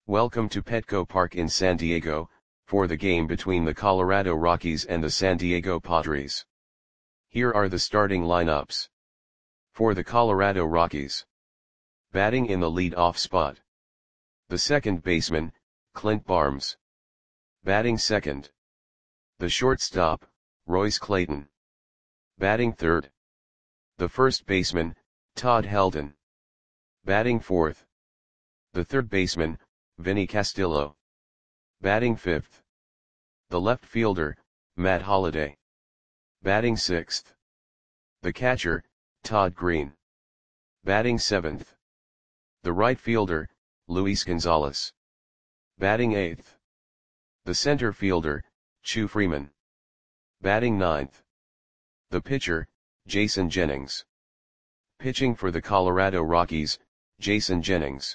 Welcome to Petco Park in San Diego, for the game between the Colorado Rockies and the San Diego Padres. Here are the starting lineups. For the Colorado Rockies. Batting in the lead-off spot. The second baseman, Clint Barnes. Batting second. The shortstop, Royce Clayton. Batting third. The first baseman, Todd Helton. Batting fourth. The third baseman, Vinny Castillo. Batting fifth. The left fielder, Matt Holliday. Batting sixth. The catcher, Todd Green. Batting seventh. The right fielder, Luis Gonzalez. Batting eighth. The center fielder, Chu Freeman. Batting ninth. The pitcher, Jason Jennings. Pitching for the Colorado Rockies, Jason Jennings.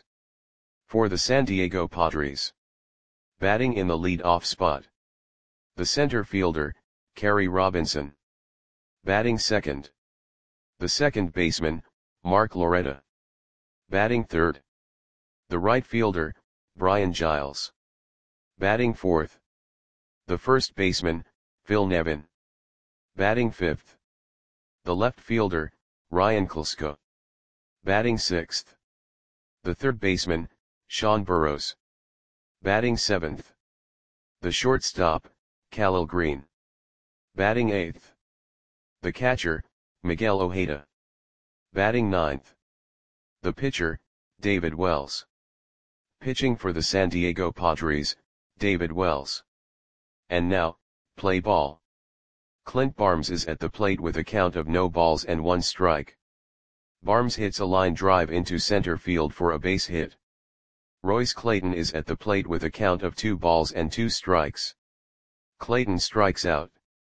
For the San Diego Padres. Batting in the lead-off spot. The center fielder, Kerry Robinson. Batting second. The second baseman, Mark Loretta. Batting third. The right fielder, Brian Giles. Batting fourth. The first baseman, Phil Nevin. Batting fifth. The left fielder, Ryan Klesko. Batting sixth. The third baseman, Sean Burrows. Batting seventh. The shortstop, Khalil Green. Batting eighth. The catcher, Miguel Ojeda. Batting ninth. The pitcher, David Wells. Pitching for the San Diego Padres, David Wells. And now, play ball. Clint Barnes is at the plate with a count of no balls and one strike. Barnes hits a line drive into center field for a base hit. Royce Clayton is at the plate with a count of 2 balls and 2 strikes. Clayton strikes out.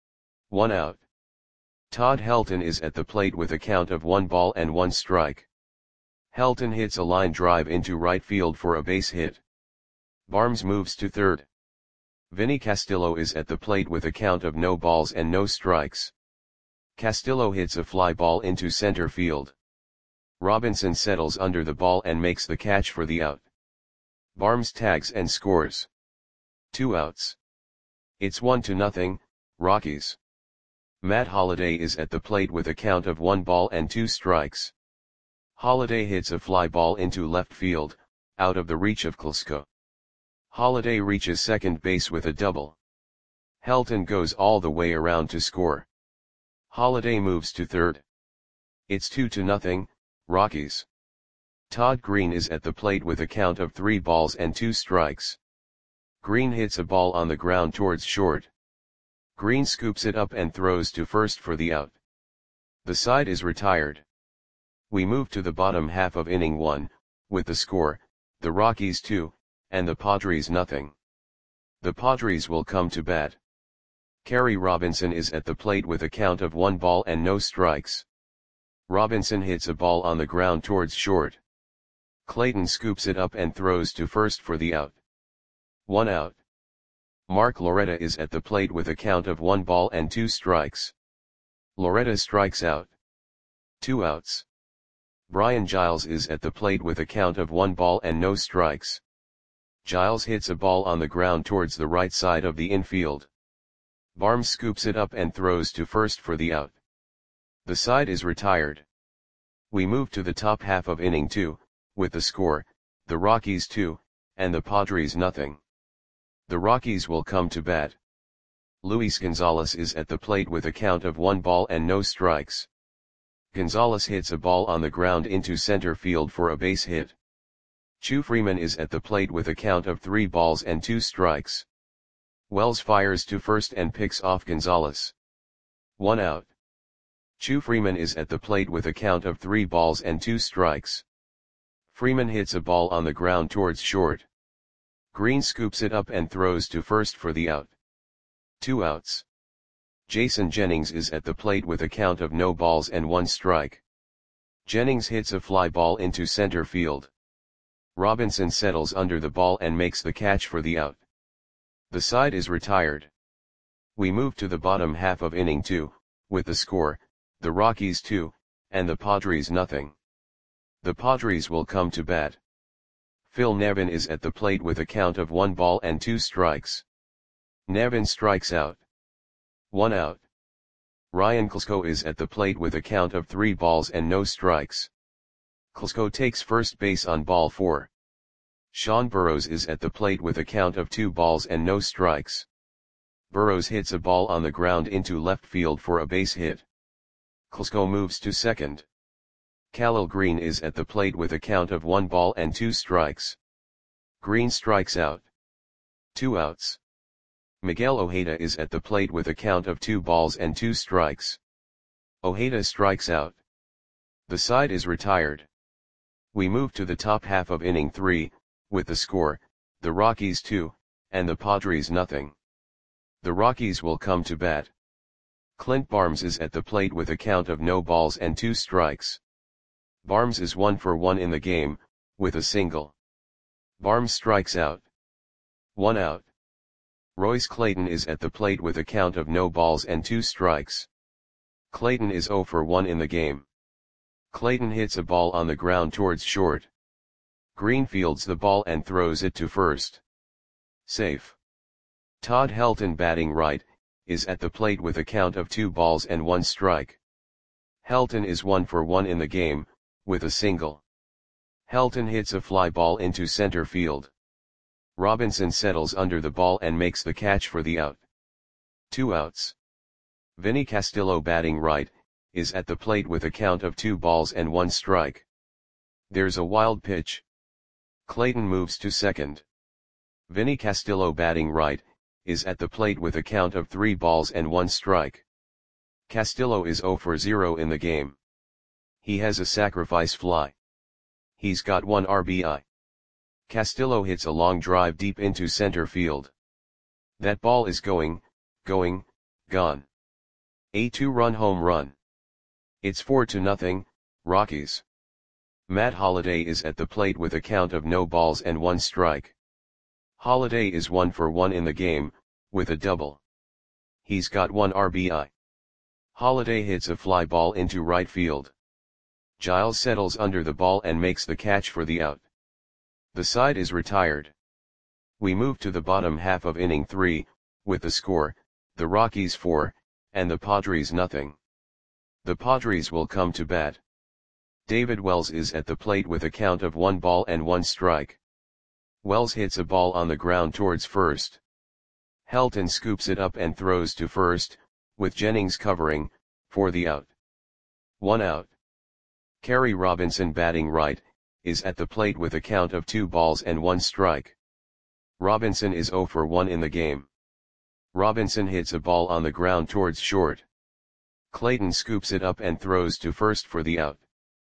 1 out. Todd Helton is at the plate with a count of 1 ball and 1 strike. Helton hits a line drive into right field for a base hit. Barnes moves to third. Vinny Castillo is at the plate with a count of no balls and no strikes. Castillo hits a fly ball into center field. Robinson settles under the ball and makes the catch for the out. Barnes tags and scores. 2 outs. It's 1-0, Rockies. Matt Holliday is at the plate with a count of 1 ball and 2 strikes. Holliday hits a fly ball into left field, out of the reach of Klesko. Holliday reaches second base with a double. Helton goes all the way around to score. Holliday moves to third. It's 2-0, Rockies. Todd Green is at the plate with a count of 3 balls and 2 strikes. Green hits a ball on the ground towards short. Green scoops it up and throws to first for the out. The side is retired. We move to the bottom half of inning 1, with the score, the Rockies 2, and the Padres nothing. The Padres will come to bat. Kerry Robinson is at the plate with a count of 1 ball and no strikes. Robinson hits a ball on the ground towards short. Clayton scoops it up and throws to first for the out. 1 out. Mark Loretta is at the plate with a count of 1 ball and 2 strikes. Loretta strikes out. 2 outs. Brian Giles is at the plate with a count of 1 ball and no strikes. Giles hits a ball on the ground towards the right side of the infield. Barnes scoops it up and throws to first for the out. The side is retired. We move to the top half of inning 2, with the score, the Rockies 2, and the Padres nothing. The Rockies will come to bat. Luis Gonzalez is at the plate with a count of 1 ball and no strikes. Gonzalez hits a ball on the ground into center field for a base hit. Chu Freeman is at the plate with a count of 3 balls and 2 strikes. Wells fires to first and picks off Gonzalez. 1 out. Chu Freeman is at the plate with a count of 3 balls and 2 strikes. Freeman hits a ball on the ground towards short. Green scoops it up and throws to first for the out. 2 outs. Jason Jennings is at the plate with a count of no balls and 1 strike. Jennings hits a fly ball into center field. Robinson settles under the ball and makes the catch for the out. The side is retired. We move to the bottom half of inning 2, with the score, the Rockies 2, and the Padres nothing. The Padres will come to bat. Phil Nevin is at the plate with a count of 1 ball and 2 strikes. Nevin strikes out. 1 out. Ryan Klesko is at the plate with a count of 3 balls and no strikes. Klesko takes first base on ball 4. Sean Burrows is at the plate with a count of 2 balls and no strikes. Burrows hits a ball on the ground into left field for a base hit. Klesko moves to second. Khalil Green is at the plate with a count of 1 ball and 2 strikes. Green strikes out. 2 outs. Miguel Ojeda is at the plate with a count of 2 balls and 2 strikes. Ojeda strikes out. The side is retired. We move to the top half of inning 3, with the score, the Rockies 2, and the Padres nothing. The Rockies will come to bat. Clint Barnes is at the plate with a count of no balls and 2 strikes. Barnes is 1 for 1 in the game, with a single. Barnes strikes out. 1 out. Royce Clayton is at the plate with a count of no balls and 2 strikes. Clayton is 0 for 1 in the game. Clayton hits a ball on the ground towards short. Green fields the ball and throws it to first. Safe. Todd Helton, batting right, is at the plate with a count of 2 balls and 1 strike. Helton is 1 for 1 in the game, with a single. Helton hits a fly ball into center field. Robinson settles under the ball and makes the catch for the out. 2 outs. Vinny Castillo, batting right, is at the plate with a count of 2 balls and 1 strike. There's a wild pitch. Clayton moves to second. Vinny Castillo, batting right, is at the plate with a count of 3 balls and 1 strike. Castillo is 0 for 0 in the game. He has a sacrifice fly. He's got 1 RBI. Castillo hits a long drive deep into center field. That ball is gone. A 2-run home run. It's 4-0, Rockies. Matt Holliday is at the plate with a count of no balls and 1 strike. Holliday is 1 for 1 in the game, with a double. He's got 1 RBI. Holliday hits a fly ball into right field. Giles settles under the ball and makes the catch for the out. The side is retired. We move to the bottom half of inning 3, with the score, the Rockies 4, and the Padres nothing. The Padres will come to bat. David Wells is at the plate with a count of 1 ball and 1 strike. Wells hits a ball on the ground towards first. Helton scoops it up and throws to first, with Jennings covering, for the out. 1 out. Kerry Robinson, batting right, is at the plate with a count of 2 balls and 1 strike. Robinson is 0 for 1 in the game. Robinson hits a ball on the ground towards short. Clayton scoops it up and throws to first for the out.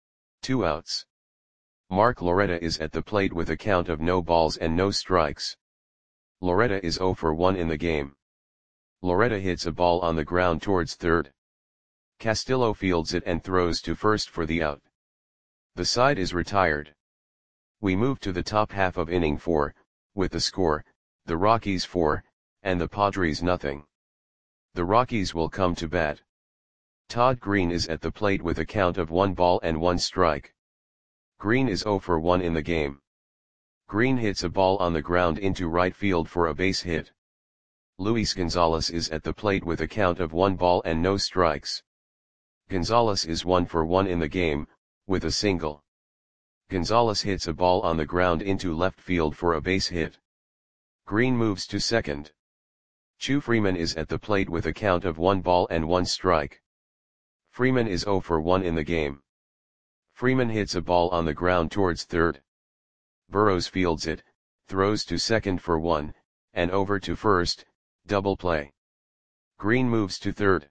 2 outs. Mark Loretta is at the plate with a count of no balls and no strikes. Loretta is 0 for 1 in the game. Loretta hits a ball on the ground towards third. Castillo fields it and throws to first for the out. The side is retired. We move to the top half of inning 4, with the score, the Rockies 4, and the Padres nothing. The Rockies will come to bat. Todd Green is at the plate with a count of 1 ball and 1 strike. Green is 0 for 1 in the game. Green hits a ball on the ground into right field for a base hit. Luis Gonzalez is at the plate with a count of 1 ball and no strikes. Gonzalez is 1 for 1 in the game, with a single. Gonzalez hits a ball on the ground into left field for a base hit. Green moves to second. Chu Freeman is at the plate with a count of 1 ball and 1 strike. Freeman is 0 for 1 in the game. Freeman hits a ball on the ground towards third. Burrows fields it, throws to second for 1, and over to first, double play. Green moves to third.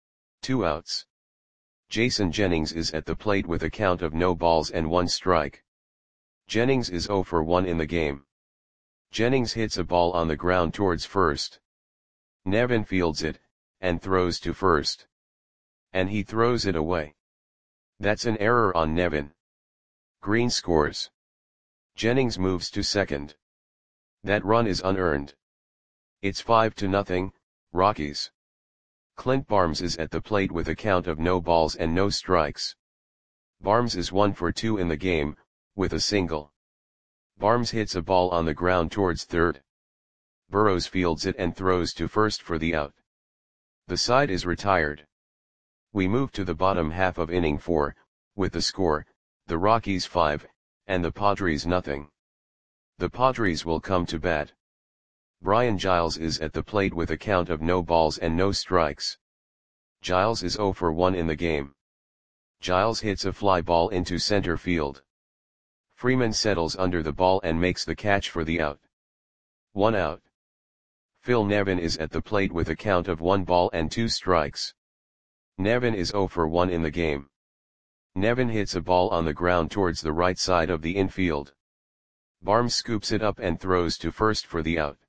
2 outs. Jason Jennings is at the plate with a count of no balls and 1 strike. Jennings is 0 for 1 in the game. Jennings hits a ball on the ground towards first. Nevin fields it, and throws to first. And he throws it away. That's an error on Nevin. Green scores. Jennings moves to second. That run is unearned. It's 5-0, Rockies. Clint Barnes is at the plate with a count of no balls and no strikes. Barnes is 1 for 2 in the game, with a single. Barnes hits a ball on the ground towards third. Burrows fields it and throws to first for the out. The side is retired. We move to the bottom half of inning 4, with the score, the Rockies 5, and the Padres nothing. The Padres will come to bat. Brian Giles is at the plate with a count of no balls and no strikes. Giles is 0 for 1 in the game. Giles hits a fly ball into center field. Freeman settles under the ball and makes the catch for the out. 1 out. Phil Nevin is at the plate with a count of 1 ball and 2 strikes. Nevin is 0 for 1 in the game. Nevin hits a ball on the ground towards the right side of the infield. Barnes scoops it up and throws to first for the out.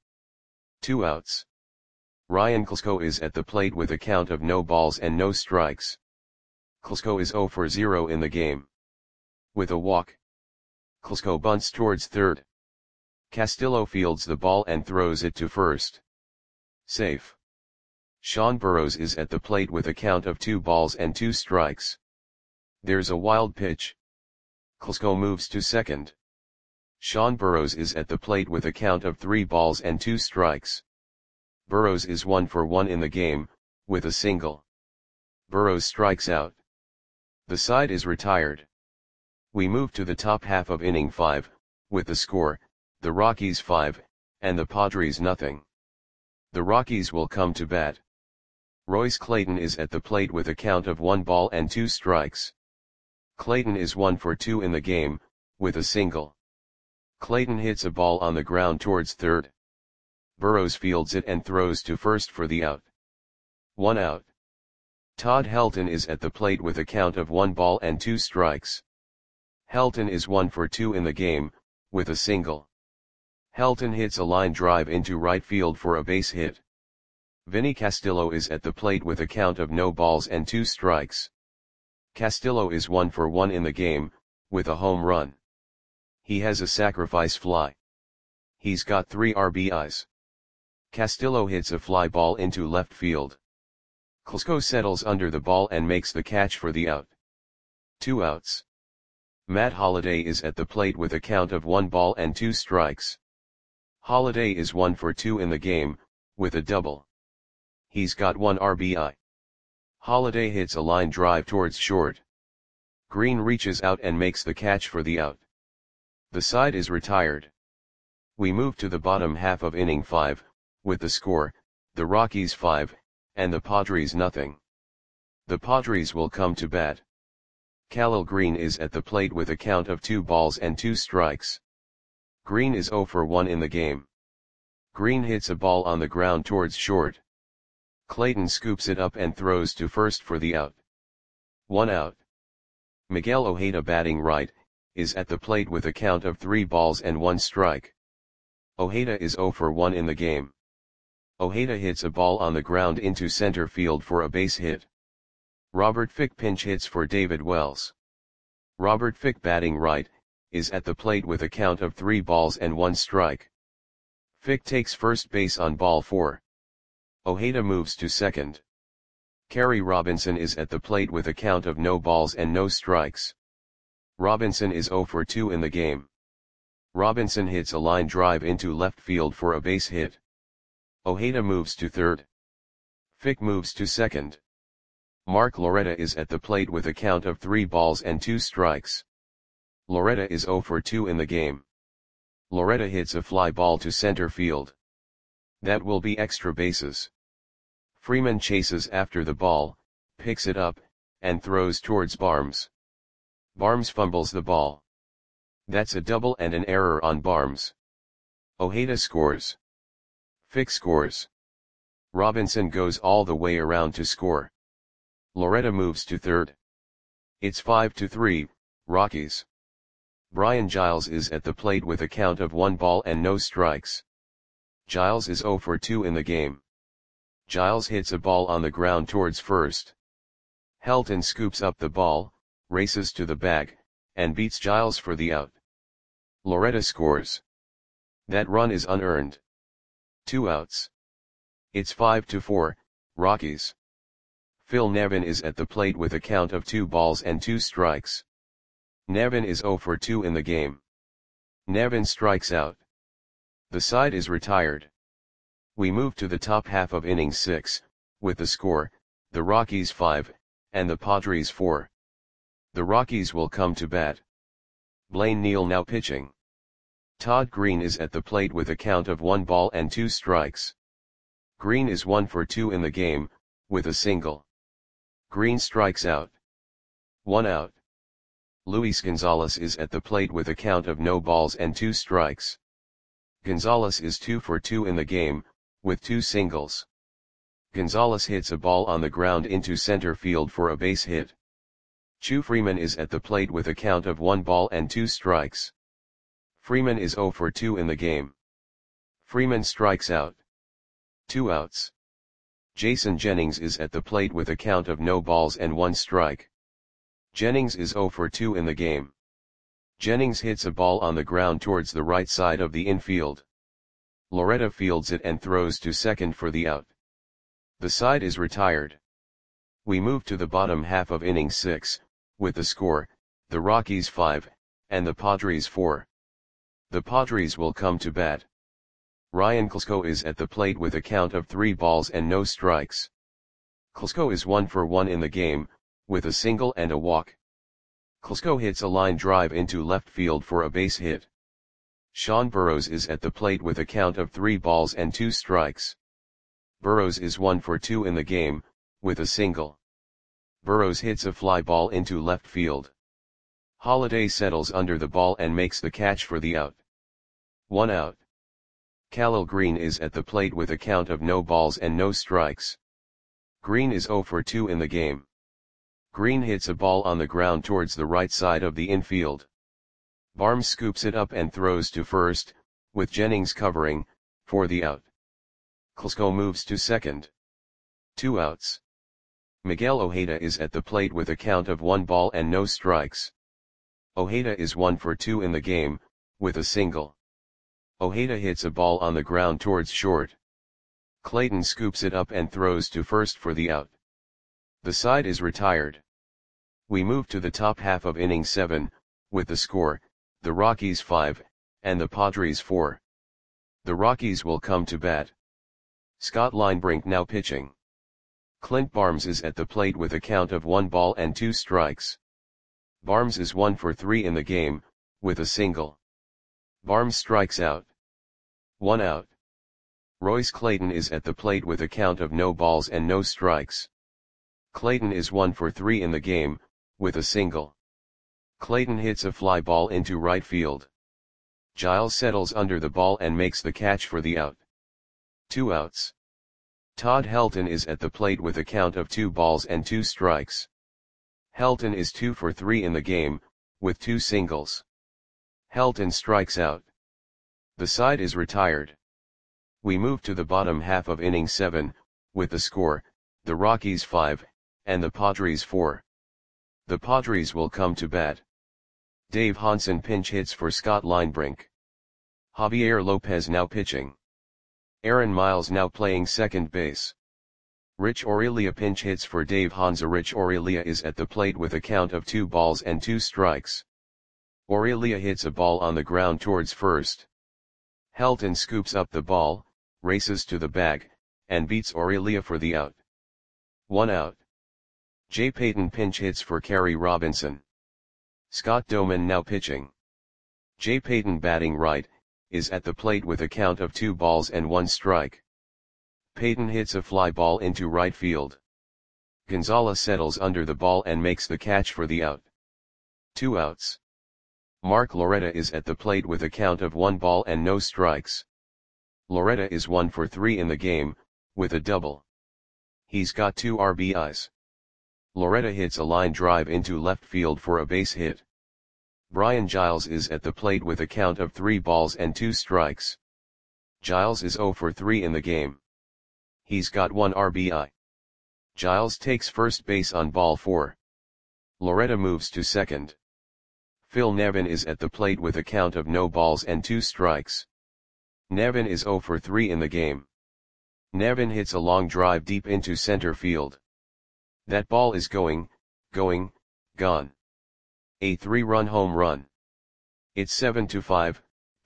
2 outs. Ryan Klesko is at the plate with a count of no balls and no strikes. Klesko is 0 for 0 in the game. With a walk, Klesko bunts towards third. Castillo fields the ball and throws it to first. Safe. Sean Burrows is at the plate with a count of 2 balls and 2 strikes. There's a wild pitch. Klesko moves to second. Sean Burrows is at the plate with a count of 3 balls and 2 strikes. Burrows is 1 for 1 in the game, with a single. Burrows strikes out. The side is retired. We move to the top half of inning 5, with the score, the Rockies 5, and the Padres nothing. The Rockies will come to bat. Royce Clayton is at the plate with a count of 1 ball and 2 strikes. Clayton is 1 for 2 in the game, with a single. Clayton hits a ball on the ground towards third. Burrows fields it and throws to first for the out. 1 out. Todd Helton is at the plate with a count of 1 ball and 2 strikes. Helton is 1 for 2 in the game, with a single. Helton hits a line drive into right field for a base hit. Vinny Castillo is at the plate with a count of no balls and 2 strikes. Castillo is 1 for 1 in the game, with a home run. He has a sacrifice fly. He's got 3 RBIs. Castillo hits a fly ball into left field. Klesko settles under the ball and makes the catch for the out. 2 outs. Matt Holliday is at the plate with a count of 1 ball and 2 strikes. Holliday is 1 for 2 in the game, with a double. He's got 1 RBI. Holliday hits a line drive towards short. Green reaches out and makes the catch for the out. The side is retired. We move to the bottom half of inning 5, with the score, the Rockies 5, and the Padres nothing. The Padres will come to bat. Khalil Green is at the plate with a count of 2 balls and 2 strikes. Green is 0 for 1 in the game. Green hits a ball on the ground towards short. Clayton scoops it up and throws to first for the out. 1 out. Miguel Ojeda, batting right, is at the plate with a count of 3 balls and 1 strike. Ojeda is 0 for 1 in the game. Ojeda hits a ball on the ground into center field for a base hit. Robert Fick pinch hits for David Wells. Robert Fick, batting right, is at the plate with a count of 3 balls and 1 strike. Fick takes first base on ball 4. Ojeda moves to second. Kerry Robinson is at the plate with a count of no balls and no strikes. Robinson is 0 for 2 in the game. Robinson hits a line drive into left field for a base hit. Ojeda moves to third. Fick moves to second. Mark Loretta is at the plate with a count of 3 balls and 2 strikes. Loretta is 0 for 2 in the game. Loretta hits a fly ball to center field. That will be extra bases. Freeman chases after the ball, picks it up, and throws towards Barnes. Barnes fumbles the ball. That's a double and an error on Barnes. Ojeda scores. Fick scores. Robinson goes all the way around to score. Loretta moves to third. It's 5-3, Rockies. Brian Giles is at the plate with a count of 1 ball and no strikes. Giles is 0 for 2 in the game. Giles hits a ball on the ground towards first. Helton scoops up the ball, races to the bag, and beats Giles for the out. Loretta scores. That run is unearned. 2 outs. It's 5-4, Rockies. Phil Nevin is at the plate with a count of 2 balls and 2 strikes. Nevin is 0 for 2 in the game. Nevin strikes out. The side is retired. We move to the top half of inning 6, with the score, the Rockies 5, and the Padres 4. The Rockies will come to bat. Blaine Neal now pitching. Todd Green is at the plate with a count of 1 ball and 2 strikes. Green is 1 for 2 in the game, with a single. Green strikes out. 1 out. Luis Gonzalez is at the plate with a count of no balls and 2 strikes. Gonzalez is 2 for 2 in the game, with 2 singles. Gonzalez hits a ball on the ground into center field for a base hit. Chu Freeman is at the plate with a count of 1 ball and 2 strikes. Freeman is 0 for 2 in the game. Freeman strikes out. 2 outs. Jason Jennings is at the plate with a count of no balls and 1 strike. Jennings is 0 for 2 in the game. Jennings hits a ball on the ground towards the right side of the infield. Loretta fields it and throws to second for the out. The side is retired. We move to the bottom half of inning 6, with the score, the Rockies 5, and the Padres 4. The Padres will come to bat. Ryan Klesko is at the plate with a count of 3 balls and no strikes. Klesko is 1 for 1 in the game, with a single and a walk. Klesko hits a line drive into left field for a base hit. Sean Burrows is at the plate with a count of 3 balls and 2 strikes. Burrows is 1 for 2 in the game, with a single. Burrows hits a fly ball into left field. Holiday settles under the ball and makes the catch for the out. 1 out. Khalil Green is at the plate with a count of no balls and no strikes. Green is 0 for 2 in the game. Green hits a ball on the ground towards the right side of the infield. Barnes scoops it up and throws to first, with Jennings covering, for the out. Klesko moves to second. 2 outs. Miguel Ojeda is at the plate with a count of 1 ball and no strikes. Ojeda is 1 for 2 in the game, with a single. Ojeda hits a ball on the ground towards short. Clayton scoops it up and throws to first for the out. The side is retired. We move to the top half of inning 7, with the score, the Rockies 5, and the Padres 4. The Rockies will come to bat. Scott Linebrink now pitching. Clint Barnes is at the plate with a count of 1 ball and 2 strikes. Barnes is 1 for 3 in the game, with a single. Barnes strikes out. 1 out. Royce Clayton is at the plate with a count of no balls and no strikes. Clayton is 1 for 3 in the game, with a single. Clayton hits a fly ball into right field. Giles settles under the ball and makes the catch for the out. 2 outs. Todd Helton is at the plate with a count of 2 balls and 2 strikes. Helton is 2 for 3 in the game, with 2 singles. Helton strikes out. The side is retired. We move to the bottom half of inning 7, with the score, the Rockies 5, and the Padres 4. The Padres will come to bat. Dave Hansen pinch hits for Scott Linebrink. Javier Lopez now pitching. Aaron Miles now playing second base. Rich Aurelia pinch hits for Dave Hansa. Rich Aurelia is at the plate with a count of 2 balls and 2 strikes. Aurelia hits a ball on the ground towards first. Helton scoops up the ball, races to the bag, and beats Aurelia for the out. 1 out. Jay Payton pinch hits for Kerry Robinson. Scott Doman now pitching. Jay Payton batting right, is at the plate with a count of 2 balls and 1 strike. Payton hits a fly ball into right field. Gonzalez settles under the ball and makes the catch for the out. 2 outs. Mark Loretta is at the plate with a count of 1 ball and no strikes. Loretta is 1 for 3 in the game, with a double. He's got 2 RBIs. Loretta hits a line drive into left field for a base hit. Brian Giles is at the plate with a count of 3 balls and 2 strikes. Giles is 0 for 3 in the game. He's got 1 RBI. Giles takes first base on ball 4. Loretta moves to second. Phil Nevin is at the plate with a count of no balls and 2 strikes. Nevin is 0 for 3 in the game. Nevin hits a long drive deep into center field. That ball is gone. A 3-run home run. It's 7-5,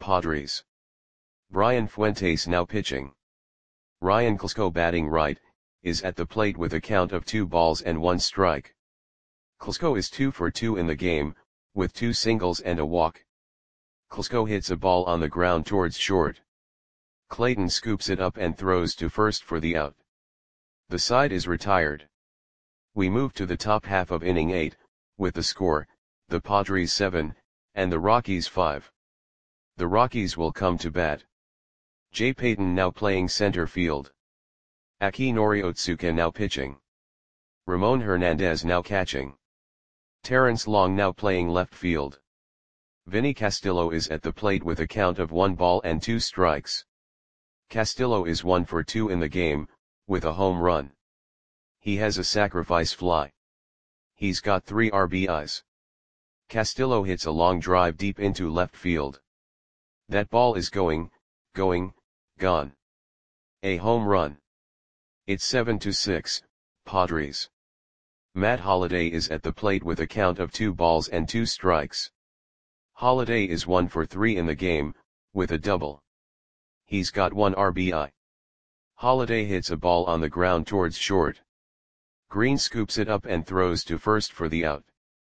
Padres. Brian Fuentes now pitching. Ryan Klesko batting right, is at the plate with a count of 2 balls and 1 strike. Klesko is 2 for 2 in the game, with 2 singles and a walk. Klesko hits a ball on the ground towards short. Clayton scoops it up and throws to first for the out. The side is retired. We move to the top half of inning 8, with the score, the Padres 7, and the Rockies 5. The Rockies will come to bat. Jay Payton now playing center field. Akinori Otsuka now pitching. Ramon Hernandez now catching. Terrence Long now playing left field. Vinny Castillo is at the plate with a count of 1 ball and 2 strikes. Castillo is 1 for 2 in the game, with a home run. He has a sacrifice fly. He's got 3 RBIs. Castillo hits a long drive deep into left field. That ball is going, gone. A home run. It's 7-6, Padres. Matt Holliday is at the plate with a count of 2 balls and 2 strikes. Holliday is 1 for 3 in the game, with a double. He's got 1 RBI. Holliday hits a ball on the ground towards short. Green scoops it up and throws to first for the out.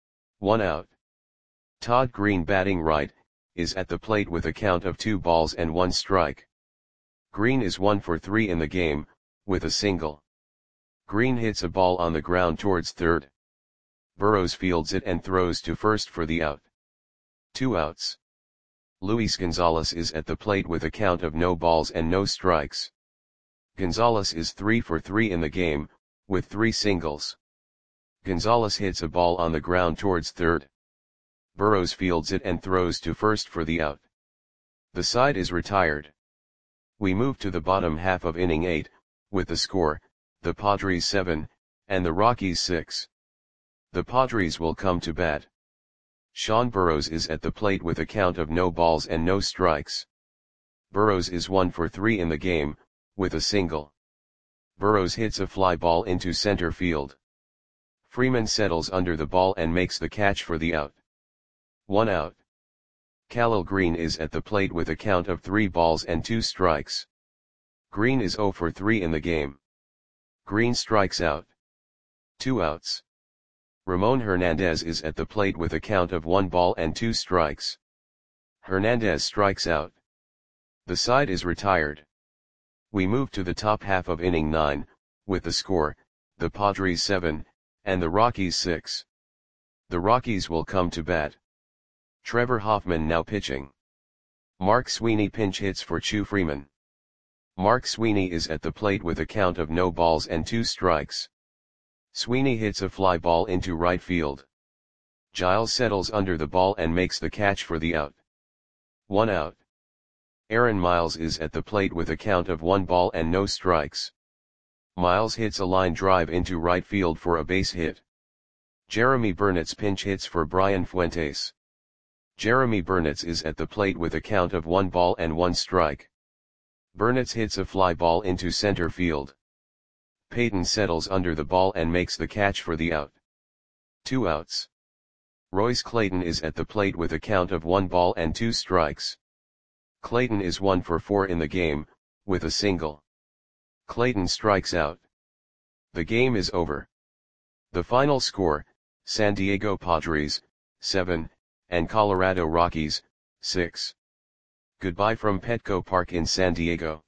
1 out. Todd Green batting right, is at the plate with a count of 2 balls and 1 strike. Green is 1 for 3 in the game, with a single. Green hits a ball on the ground towards third. Burrows fields it and throws to first for the out. 2 outs. Luis Gonzalez is at the plate with a count of no balls and no strikes. Gonzalez is 3 for 3 in the game, with 3 singles. Gonzalez hits a ball on the ground towards third. Burrows fields it and throws to first for the out. The side is retired. We move to the bottom half of inning 8, with the score, the Padres 7, and the Rockies 6. The Padres will come to bat. Sean Burrows is at the plate with a count of no balls and no strikes. Burrows is 1 for 3 in the game, with a single. Burrows hits a fly ball into center field. Freeman settles under the ball and makes the catch for the out. 1 out. Khalil Green is at the plate with a count of 3 balls and 2 strikes. Green is 0 for 3 in the game. Green strikes out. 2 outs. Ramon Hernandez is at the plate with a count of 1 ball and 2 strikes. Hernandez strikes out. The side is retired. We move to the top half of inning 9, with the score, the Padres 7, and the Rockies 6. The Rockies will come to bat. Trevor Hoffman now pitching. Mark Sweeney pinch hits for Chu Freeman. Mark Sweeney is at the plate with a count of no balls and 2 strikes. Sweeney hits a fly ball into right field. Giles settles under the ball and makes the catch for the out. 1 out. Aaron Miles is at the plate with a count of 1 ball and no strikes. Miles hits a line drive into right field for a base hit. Jeremy Burnitz pinch hits for Brian Fuentes. Jeremy Burnitz is at the plate with a count of 1 ball and 1 strike. Burnitz hits a fly ball into center field. Payton settles under the ball and makes the catch for the out. 2 outs. Royce Clayton is at the plate with a count of 1 ball and 2 strikes. Clayton is 1 for 4 in the game, with a single. Clayton strikes out. The game is over. The final score, San Diego Padres, 7, and Colorado Rockies, 6. Goodbye from Petco Park in San Diego.